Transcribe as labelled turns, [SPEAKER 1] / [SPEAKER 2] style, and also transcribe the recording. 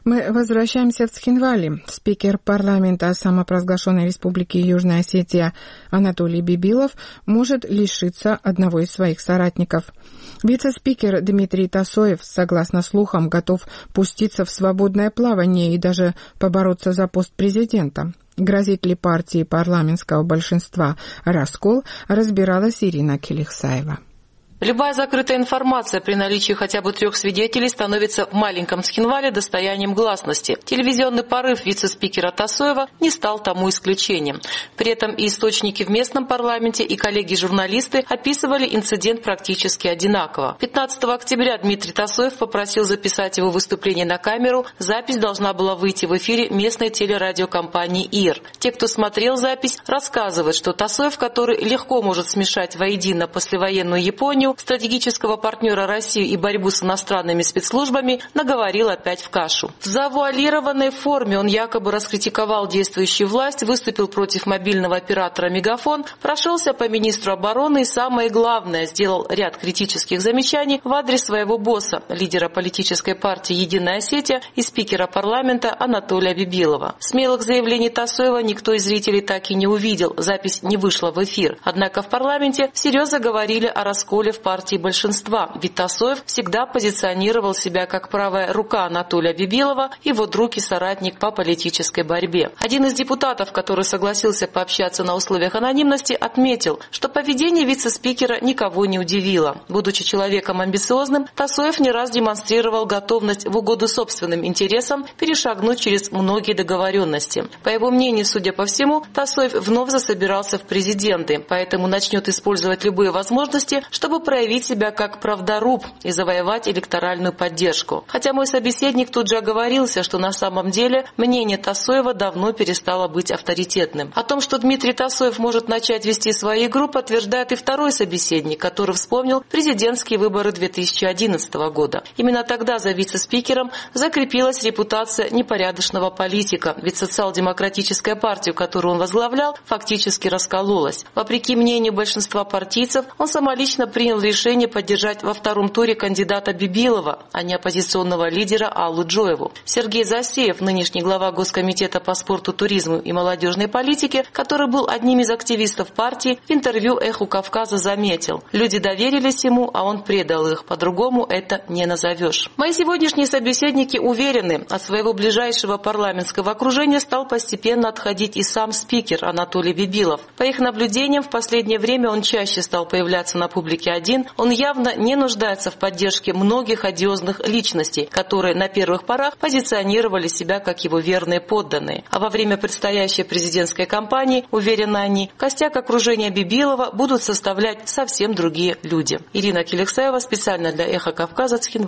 [SPEAKER 1] Мы возвращаемся в Цхинвали. Спикер парламента самопровозглашенной республики Южная Осетия Анатолий Бибилов может лишиться одного из своих соратников. Вице-спикер Дмитрий Тасоев, согласно слухам, готов пуститься в свободное плавание и даже побороться за пост президента. Грозит ли партии парламентского большинства раскол, разбиралась Ирина Келихсаева.
[SPEAKER 2] Любая закрытая информация при наличии хотя бы 3 свидетелей становится в маленьком Цхинвале достоянием гласности. Телевизионный порыв вице-спикера Тасоева не стал тому исключением. При этом и источники в местном парламенте, и коллеги-журналисты описывали инцидент практически одинаково. 15 октября Дмитрий Тасоев попросил записать его выступление на камеру. Запись должна была выйти в эфире местной телерадиокомпании ИР. Те, кто смотрел запись, рассказывают, что Тасоев, который легко может смешать воедино послевоенную Японию, стратегического партнера России и борьбу с иностранными спецслужбами, наговорил опять в кашу. В завуалированной форме он якобы раскритиковал действующую власть, выступил против мобильного оператора «Мегафон», прошелся по министру обороны и, самое главное, сделал ряд критических замечаний в адрес своего босса, лидера политической партии «Единая Осетия» и спикера парламента Анатолия Бибилова. Смелых заявлений Тасоева никто из зрителей так и не увидел, запись не вышла в эфир. Однако в парламенте всерьез заговорили о расколе в партии большинства, ведь Тасоев всегда позиционировал себя как правая рука Анатолия Бибилова, его друг и соратник по политической борьбе. Один из депутатов, который согласился пообщаться на условиях анонимности, отметил, что поведение вице-спикера никого не удивило. Будучи человеком амбициозным, Тасоев не раз демонстрировал готовность в угоду собственным интересам перешагнуть через многие договоренности. По его мнению, судя по всему, Тасоев вновь засобирался в президенты, поэтому начнет использовать любые возможности, чтобы проявить себя как правдоруб и завоевать электоральную поддержку. Хотя мой собеседник тут же оговорился, что на самом деле мнение Тасоева давно перестало быть авторитетным. О том, что Дмитрий Тасоев может начать вести свою игру, подтверждает и второй собеседник, который вспомнил президентские выборы 2011 года. Именно тогда за вице-спикером закрепилась репутация непорядочного политика, ведь социал-демократическая партия, которую он возглавлял, фактически раскололась. Вопреки мнению большинства партийцев, он самолично принял решение поддержать во втором туре кандидата Бибилова, а не оппозиционного лидера Аллу Джоеву. Сергей Засеев, нынешний глава Госкомитета по спорту, туризму и молодежной политике, который был одним из активистов партии, в интервью «Эху Кавказа» заметил: люди доверились ему, а он предал их. По-другому это не назовешь. Мои сегодняшние собеседники уверены, от своего ближайшего парламентского окружения стал постепенно отходить и сам спикер Анатолий Бибилов. По их наблюдениям, в последнее время он чаще стал появляться на публике один. Он явно не нуждается в поддержке многих одиозных личностей, которые на первых порах позиционировали себя как его верные подданные. А во время предстоящей президентской кампании, уверены они, костяк окружения Бибилова будут составлять совсем другие люди. Ирина Келихсаева, специально для «Эхо Кавказа», Цхинвали.